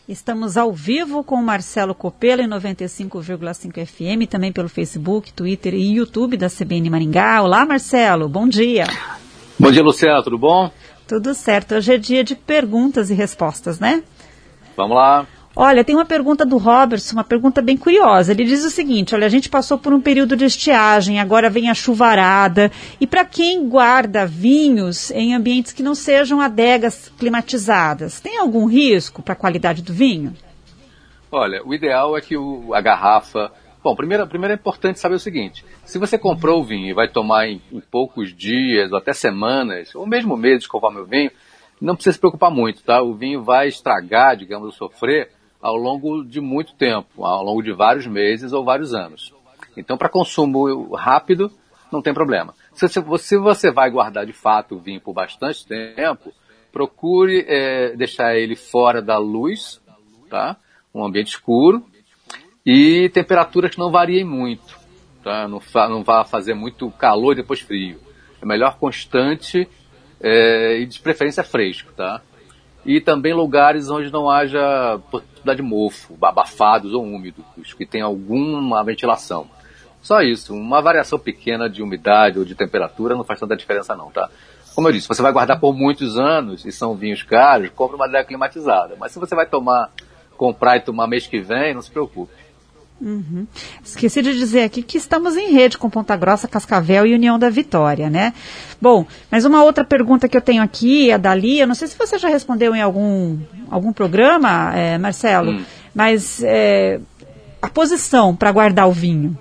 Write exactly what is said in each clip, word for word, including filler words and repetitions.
Estamos ao vivo com o Marcelo Copelo em noventa e cinco vírgula cinco F M, também pelo Facebook, Twitter e YouTube da C B N Maringá. Olá, Marcelo, bom dia. Bom dia, Luciana, tudo bom? Tudo certo, hoje é dia de perguntas e respostas, né? Vamos lá. Olha, tem uma pergunta do Robertson, uma pergunta bem curiosa. Ele diz o seguinte: olha, a gente passou por um período de estiagem, agora vem a chuvarada. E para quem guarda vinhos em ambientes que não sejam adegas climatizadas, tem algum risco para a qualidade do vinho? Olha, o ideal é que o, a garrafa... Bom, primeiro, primeiro é importante saber o seguinte: se você comprou o vinho e vai tomar em, em poucos dias, ou até semanas, ou mesmo meses, conforme o vinho, não precisa se preocupar muito, tá? O vinho vai estragar, digamos, ou sofrer ao longo de muito tempo, ao longo de vários meses ou vários anos. Então, para consumo rápido, não tem problema. Se você, se você vai guardar de fato o vinho por bastante tempo, procure é, deixar ele fora da luz, tá? Um ambiente escuro, e temperaturas que não variem muito, tá? Não, fa, não vá fazer muito calor e depois frio. É melhor constante é, e de preferência fresco, tá? E também lugares onde não haja possibilidade de mofo, abafados ou úmidos, que tem alguma ventilação. Só isso, uma variação pequena de umidade ou de temperatura não faz tanta diferença não, tá? Como eu disse, você vai guardar por muitos anos e são vinhos caros, compre uma adega climatizada. Mas se você vai tomar, comprar e tomar mês que vem, não se preocupe. Uhum. Esqueci de dizer aqui que estamos em rede com Ponta Grossa, Cascavel e União da Vitória, né? Bom, mas uma outra pergunta que eu tenho aqui, a Dali, eu não sei se você já respondeu em algum, algum programa, é, Marcelo, hum. mas é, a posição para guardar o vinho.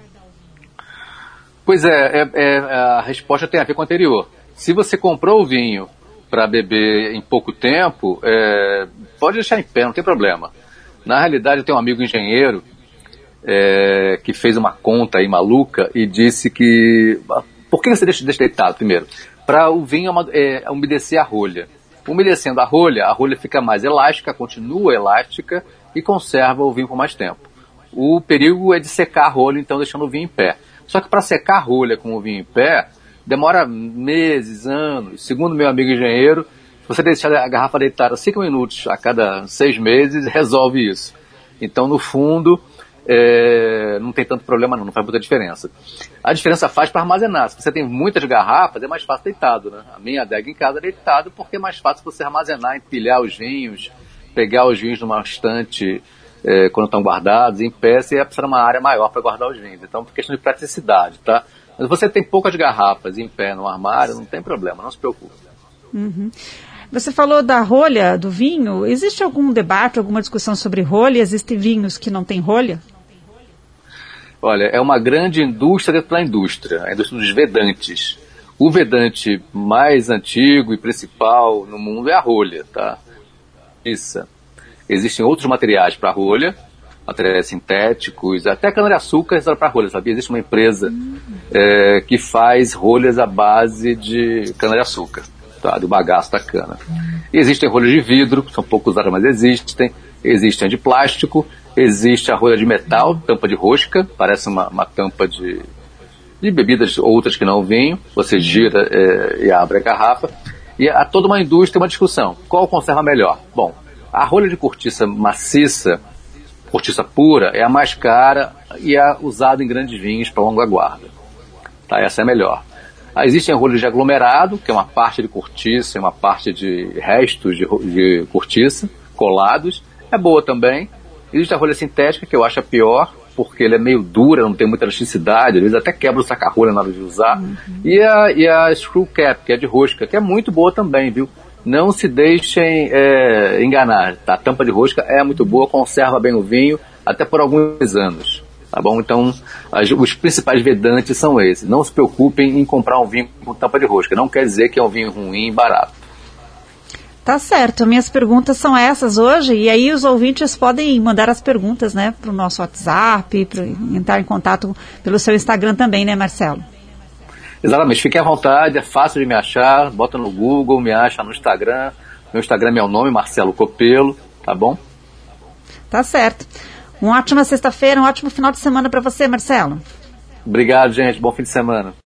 Pois é, é, é, a resposta tem a ver com a anterior. Se você comprou o vinho para beber em pouco tempo, é, pode deixar em pé, não tem problema. Na realidade, eu tenho um amigo engenheiro É, que fez uma conta aí maluca e disse que... Por que você deixa, deixa deitado primeiro? Para o vinho é, umedecer a rolha. Umedecendo a rolha, a rolha fica mais elástica, continua elástica e conserva o vinho por mais tempo. O perigo é de secar a rolha, então deixando o vinho em pé. Só que para secar a rolha com o vinho em pé, demora meses, anos. Segundo meu amigo engenheiro, se você deixar a garrafa deitada cinco minutos a cada seis meses, resolve isso. Então, no fundo... É, não tem tanto problema não, não faz muita diferença. A diferença faz para armazenar. Se você tem muitas garrafas, é mais fácil deitado, né? A minha adega em casa é deitado porque é mais fácil você armazenar, empilhar os vinhos, pegar os vinhos numa estante é, quando estão guardados, em pé, você ia precisar de uma área maior para guardar os vinhos. Então, por questão de praticidade, tá? Mas se você tem poucas garrafas em pé no armário, não tem problema, não se preocupe. Uhum. Você falou da rolha do vinho. Existe algum debate, alguma discussão sobre rolha? Existem vinhos que não têm rolha? Olha, é uma grande indústria dentro da indústria, a indústria dos vedantes. O vedante mais antigo e principal no mundo é a rolha, tá? Isso. Existem outros materiais para rolha, materiais sintéticos, até cana-de-açúcar é para rolha, sabia? Existe uma empresa hum. é, que faz rolhas à base de cana-de-açúcar, tá? Do bagaço da cana. Hum. E existem rolhas de vidro, que são pouco usadas, mas existem. Existem de plástico. Existe a rolha de metal, tampa de rosca, parece uma, uma tampa de, de bebidas outras que não vinho. Você gira é, e abre a garrafa. E há toda uma indústria, uma discussão. Qual conserva melhor? Bom, a rolha de cortiça maciça, cortiça pura, é a mais cara e é usada em grandes vinhos para longa guarda. Tá, essa é a melhor. Aí existem rolhas de aglomerado, que é uma parte de cortiça e uma parte de restos de, de cortiça, colados. É boa também. Existe a rolha sintética, que eu acho a pior, porque ela é meio dura, não tem muita elasticidade, às vezes até quebra o saca-rolha na hora de usar. Uhum. E, a, e a screw cap, que é de rosca, que é muito boa também, viu? Não se deixem é, enganar, tá? A tampa de rosca é muito boa, conserva bem o vinho, até por alguns anos, tá bom? Então, as, os principais vedantes são esses. Não se preocupem em comprar um vinho com tampa de rosca, não quer dizer que é um vinho ruim e barato. Tá certo, minhas perguntas são essas hoje, e aí os ouvintes podem mandar as perguntas, né, para o nosso WhatsApp, para entrar em contato pelo seu Instagram também, né, Marcelo? Exatamente, fiquem à vontade, é fácil de me achar, bota no Google, me acha no Instagram, meu Instagram é meu nome, Marcelo Copelo, tá bom? Tá certo. Uma ótima sexta-feira, um ótimo final de semana para você, Marcelo. Obrigado, gente, bom fim de semana.